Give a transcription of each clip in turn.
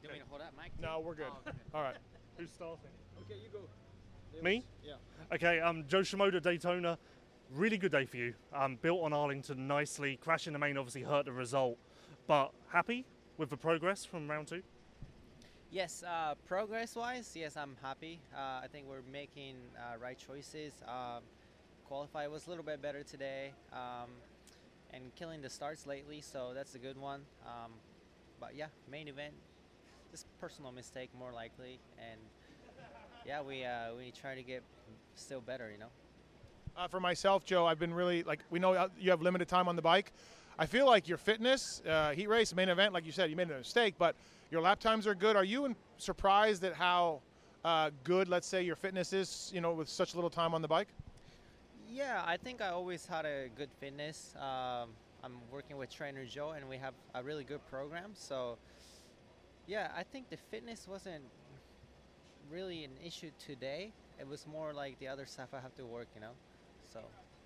you want me to hold that mic? No, we're good. Oh, okay. All right. Who's starting? Okay, you go. Me? Yeah. Okay, Joe Shimoda, Daytona. Really good day for you. Built on Arlington nicely. Crashing the main obviously hurt the result, but happy with the progress from round two? Yes, progress-wise, yes, I'm happy. I think we're making right choices. Qualify was a little bit better today, and killing the starts lately, so that's a good one. But yeah, main event, just personal mistake more likely, and yeah, we try to get still better, you know. For myself, Joe, I've been really, like, we know you have limited time on the bike. I feel like your fitness, heat race, main event, like you said, you made a mistake, but your lap times are good. Are you surprised at how good, let's say, your fitness is, with such little time on the bike? Yeah, I think I always had a good fitness. I'm working with Trainer Joe, and we have a really good program. So, yeah, I think the fitness wasn't really an issue today. It was more like the other stuff I have to work, you know. So.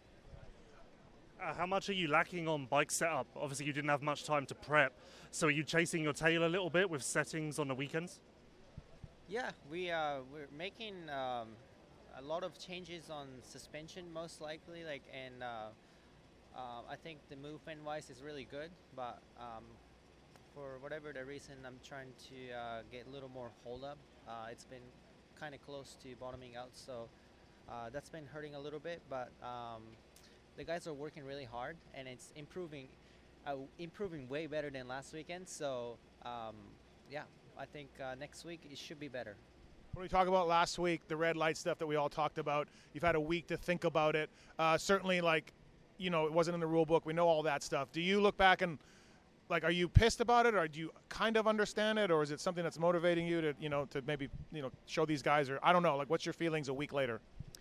How much are you lacking on bike setup? Obviously, you didn't have much time to prep. So are you chasing your tail a little bit with settings on the weekends? Yeah, we're making a lot of changes on suspension, most likely. And I think the movement wise is really good, but for whatever the reason, I'm trying to get a little more hold up. It's been kind of close to bottoming out, so that's been hurting a little bit. But the guys are working really hard, and it's improving way better than last weekend. So yeah, I think next week it should be better. When we talk about last week, the red light stuff that we all talked about, you've had a week to think about it. Certainly, it wasn't in the rule book. We know all that stuff. Do you look back and, are you pissed about it, or do you kind of understand it, or is it something that's motivating you to, to maybe, show these guys, or I don't know, what's your feelings a week later?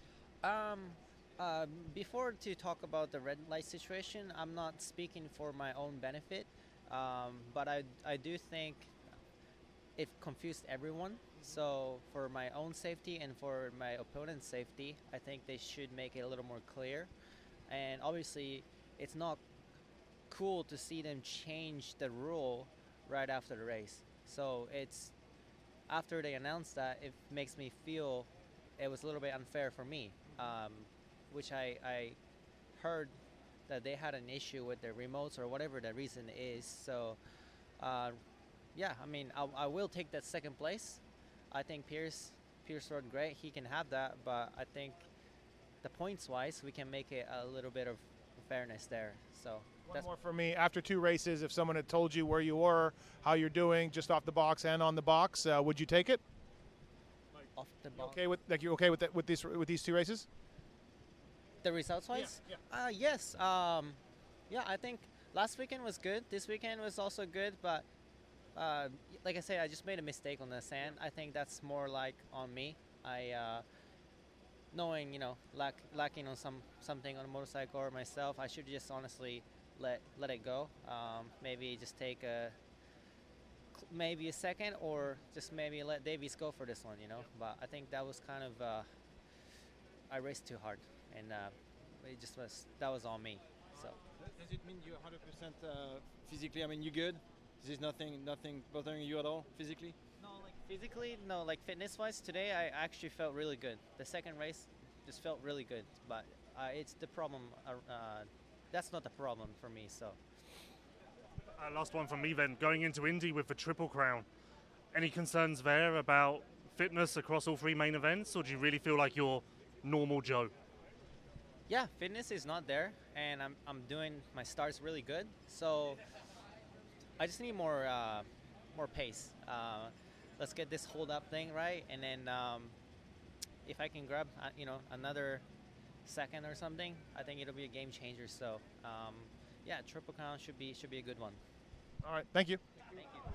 Before to talk about the red light situation, I'm not speaking for my own benefit, but I do think it confused everyone. So for my own safety and for my opponent's safety, I think they should make it a little more clear. And obviously, it's not cool to see them change the rule right after the race. So it's after they announced that, it makes me feel it was a little bit unfair for me, which I heard that they had an issue with their remotes or whatever the reason is. So yeah, I mean, I will take that second place. I think Pierce rode great. He can have that, but I think the points wise, we can make it a little bit of fairness there. So one more for me. After two races, if someone had told you where you were, how you're doing, just off the box and on the box, would you take it? Off the box. You okay with these two races? The results wise? Yeah. Yes. Yeah, I think last weekend was good. This weekend was also good, but like I said, I just made a mistake on the sand. I think that's more like on me. I knowing, lacking on something on a motorcycle or myself, I should just honestly let it go. Maybe just take maybe a second, or just maybe let Davies go for this one, But I think that was kind of I raced too hard, and that was on me. So does it mean you're 100% physically? I mean, you good? Is nothing bothering you at all physically? No, physically, no. Fitness-wise, today I actually felt really good. The second race just felt really good, but it's the problem. That's not the problem for me. So. Last one from me then. Going into Indy with the Triple Crown, any concerns there about fitness across all three main events, or do you really feel like you're normal Joe? Yeah, fitness is not there, and I'm doing my starts really good. So I just need more pace. Let's get this hold up thing right, and then if I can grab another second or something, I think it'll be a game changer. So yeah, Triple Crown should be a good one. All right, thank you. Thank you.